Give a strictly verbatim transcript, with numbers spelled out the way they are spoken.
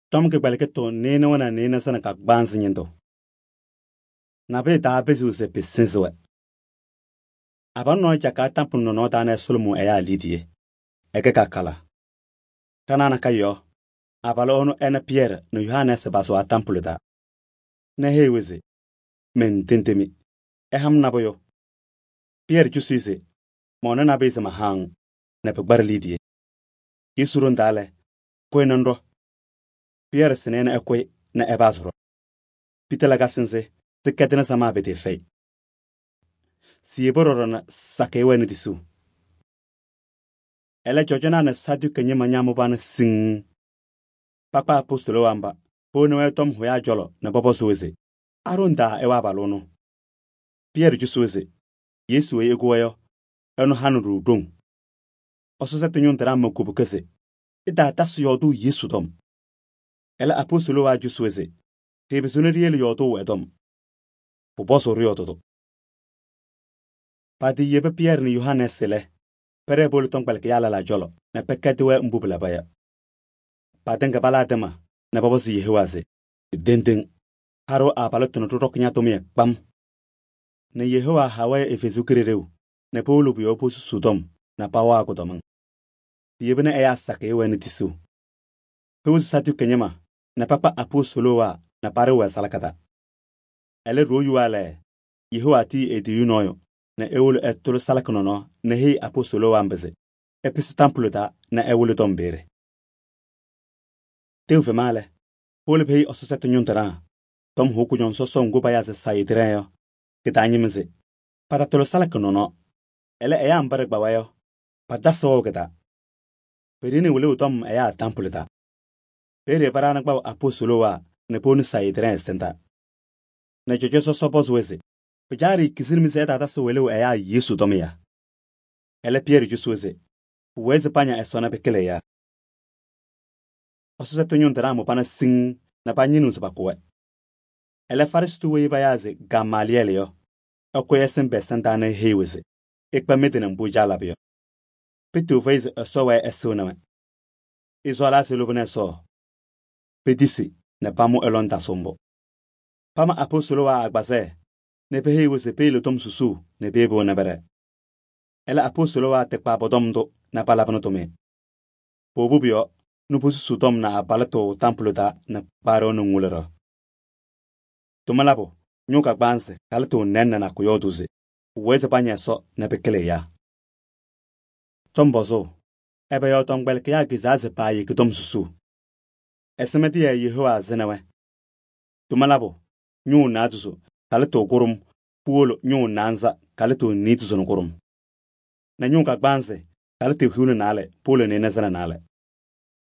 Tom ke balke to ne na wana ne na sana ka gbansi nyento. Na be ta be su se pesinso. Aban no chaka tampu no no ta na sulmu e ya lidie. Eke ka kala. Tanana kayo. Abalo ono ena Pierre no Yohanes baso a tampu ta. Na heweze. Men tentemi. E ham na boyo. Pierre chusuise. Mona na be se mahang. Na pe bar lidie. Yisurun dale. Kwe nando. Pierre sinena ekwe na ebazuro. Pitela gasense. Se ketena sama bete fei. Si ebororo na sakewe ni disu. Ele jojona na sadu kenye manyamu bana sing. Papa apostolo wamba. Po na tom hoya jolo na bobo suweze. Aronda ewa balono. Pierre jusuweze. Yesu e egoyo. Eno hanu rudong. Oso se tunyon tera mo kubukese. Ida tasu yodu Yesu dom. Ele apostolo wa jusuweze. Tebe suneri ele yodu wedom. Boboso riododo. Padi yebe Pierre ni Yohanes sele. Pere bolu tong balke yala la jolo. Na peketiwe mbubula baya. Padenga bala dema. Na babosi yehewaze. Dendeng. Haro a palotono tutok nyatomie bam. Na yehewa hawaye efezu kirereu. Na polu biyo pusu sudom. Na pawa akodomang. Yebe na eya sake we ni tisu. Pewuzi satu kenyema. Na papa apostolo wa. Na pare we salakata. Ele royu wale. Yehewa ti ediyu noyo. Na ewulu etolo salakonono na hei apostolo wambeze. Episi tampulo ta na ewulu tombere. Teu fe male. Pole pei ososeto nyontara. Tom hoku nyon soso nguba ya ze sayidreyo. Kita anyimeze. Pada tolo salakonono. Ele eya ambare gbawayo. Pada so geta. Perini wule utom eya tampulo ta. Pere parana gbaw apostolo wa ne poni sayidreyo stenta. Na jojo soso bozweze. Pejari kisirimi se tata so welew eya Yesu domiya. Ele Pierre jusuweze. Uweze panya esona bekele ya. Oso se tonyon teramo pana sing na panyinu se bakuwe. Ele faristu weye bayaze Gamaliel yo. Okwe esen besenta na heweze. Ekpa medena mbuja labyo. Peti uveze eso we eso na we. Izo ala se lubune so. Pedisi ne pamu elonda sombo. Pama apostolo wa agbase. Ne pehe wese pelo tom susu ne bebo na bere. Ele apostolo wa tekpa bodom do na palapano tome. Pobubio no pusu tom na abalato tampulota na paro no ngulero. Tumalabo nyoka gbanse kalato nenna na kuyoduze. Uweze panya so na bekele ya. Tombozo ebe yo tom belke ya gizaze pa yi kidom susu. Esemeti ya Yehowa zenewe. Tumalabo nyu na azuzo. Kaleto kurum, puolo nyon nanza, kaleto nitu zono kurum. Na nyon ka gbanse, kaleto hiune nale, puolo nene zana nale.